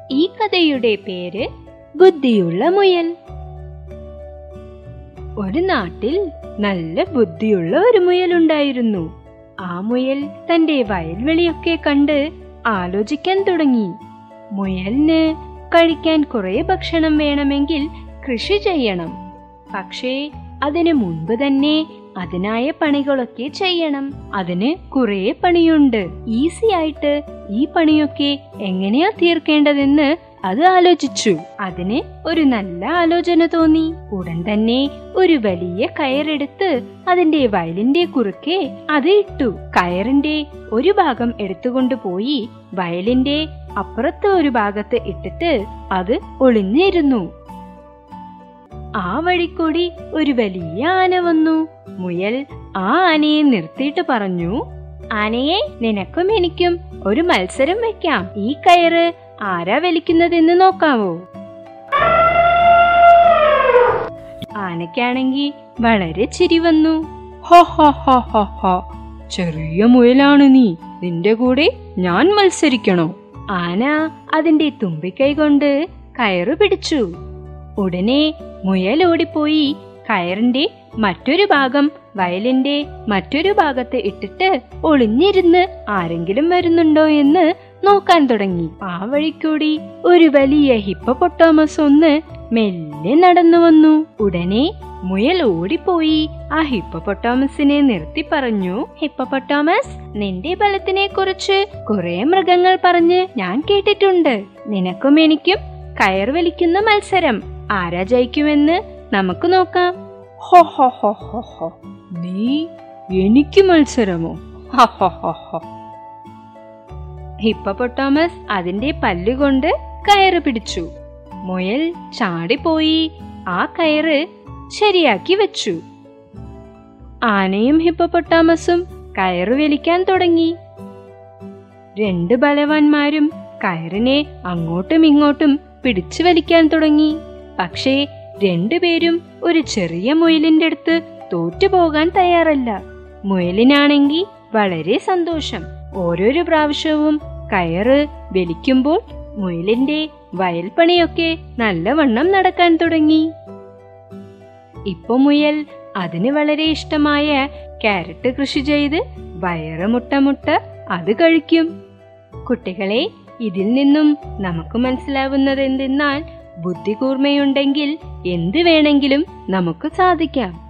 ഈ കഥയുടെ പേര് ബുദ്ധിയുള്ള മുയൽ. ഒരു നാട്ടിൽ നല്ല ബുദ്ധിയുള്ള ഒരു മുയലുണ്ടായിരുന്നു. ആ മുയൽ തന്റെ വയൽവെളിയൊക്കെ കണ്ട് ആലോചിക്കാൻ തുടങ്ങി. മുയലിന് കഴിക്കാൻ കുറെ ഭക്ഷണം വേണമെങ്കിൽ കൃഷി ചെയ്യണം. പക്ഷേ അതിനു മുൻപ് തന്നെ അതിനായ പണികളൊക്കെ ചെയ്യണം. അതിന് കുറെ പണിയുണ്ട്. ഈസി ആയിട്ട് ഈ പണിയൊക്കെ എങ്ങനെയാ തീർക്കേണ്ടതെന്ന് അത് ആലോചിച്ചു. അതിന് ഒരു നല്ല ആലോചന തോന്നി. ഉടൻ തന്നെ ഒരു വലിയ കയറെടുത്ത് അതിന്റെ വയലിന്റെ കുറുക്കെ അത് ഇട്ടു. കയറിന്റെ ഒരു ഭാഗം എടുത്തുകൊണ്ടുപോയി വയലിന്റെ അപ്പുറത്ത് ഒരു ഭാഗത്ത് ഇട്ടിട്ട് അത് ഒളിഞ്ഞിരുന്നു. ആ വഴിക്കൂടി ഒരു വലിയ ആന വന്നു. മുയൽ ആ ആനയെ നിർത്തിയിട്ട് പറഞ്ഞു, ആനയെ, നിനക്കും എനിക്കും ഒരു മത്സരം വെക്കാം. ഈ കയറ് ആരാ വലിക്കുന്നതെന്ന് നോക്കാവോ? ആനയ്ക്കാണെങ്കിൽ വളരെ ചിരി വന്നു. ഹോ ഹോ ഹോ ഹോ ഹോ, ചെറിയ മുയലാണ് നീ, നിന്റെ കൂടെ ഞാൻ മത്സരിക്കണോ? ആന അതിന്റെ തുമ്പിക്കൈ കൊണ്ട് കയറ് പിടിച്ചു. ഉടനെ മുയൽ ഓടിപ്പോയി കയറിന്റെ മറ്റൊരു ഭാഗം വയലിന്റെ മറ്റൊരു ഭാഗത്ത് ഇട്ടിട്ട് ഒളിഞ്ഞിരുന്ന് ആരെങ്കിലും വരുന്നുണ്ടോ എന്ന് നോക്കാൻ തുടങ്ങി. ആ വഴിക്കൂടി ഒരു വലിയ ഹിപ്പോപ്പൊട്ടാമസ് ഒന്ന് മെല്ലെ നടന്നു വന്നു. ഉടനെ മുയൽ ഓടിപ്പോയി ആ ഹിപ്പോപ്പൊട്ടാമസിനെ നിർത്തി പറഞ്ഞു, ഹിപ്പോപ്പൊട്ടാമസ്, നിന്റെ ബലത്തിനെ കുറിച്ച് കുറെ മൃഗങ്ങൾ പറഞ്ഞ് ഞാൻ കേട്ടിട്ടുണ്ട്. നിനക്കും എനിക്കും കയർ വലിക്കുന്ന മത്സരം ആരാ ജയിക്കുമെന്ന് നമുക്ക് നോക്കാം. ഹോ ഹോ ഹോ ഹോ ഹോ, നീ എനിക്ക് മത്സരമോ? ഹോ ഹോ ഹോ ഹോ. ഹിപ്പോപ്പൊട്ടാമസ് അതിന്റെ പല്ലുകൊണ്ട് കയറ് പിടിച്ചു. മുയൽ ചാടിപ്പോയി ആ കയറ് ശരിയാക്കി വെച്ചു. ആനയും ഹിപ്പോപ്പൊട്ടാമസും കയറ് വലിക്കാൻ തുടങ്ങി. രണ്ട് ബലവാന്മാരും കയറിനെ അങ്ങോട്ടും ഇങ്ങോട്ടും പിടിച്ചു വലിക്കാൻ തുടങ്ങി. പക്ഷേ രണ്ടുപേരും ഒരു ചെറിയ മുയലിന്റെ അടുത്ത് തോറ്റുപോകാൻ തയ്യാറല്ല. മുയലിനാണെങ്കിൽ വളരെ സന്തോഷം. ഓരോരോ പ്രാവശ്യവും കയറ് വലിക്കുമ്പോൾ മുയലിന്റെ വയൽപ്പണിയൊക്കെ നല്ലവണ്ണം നടക്കാൻ തുടങ്ങി. ഇപ്പൊ മുയൽ അതിന് വളരെ ഇഷ്ടമായ ക്യാരറ്റ് കൃഷി ചെയ്ത് വയറ് മുട്ട അത് കഴിക്കും. കുട്ടികളെ, ഇതിൽ നിന്നും നമുക്ക് മനസ്സിലാവുന്നത് എന്തെന്നാൽ ബുദ്ധി കൂർമ്മയുണ്ടെങ്കിൽ എന്ത് വേണമെങ്കിലും നമുക്ക് സാധിക്കാം.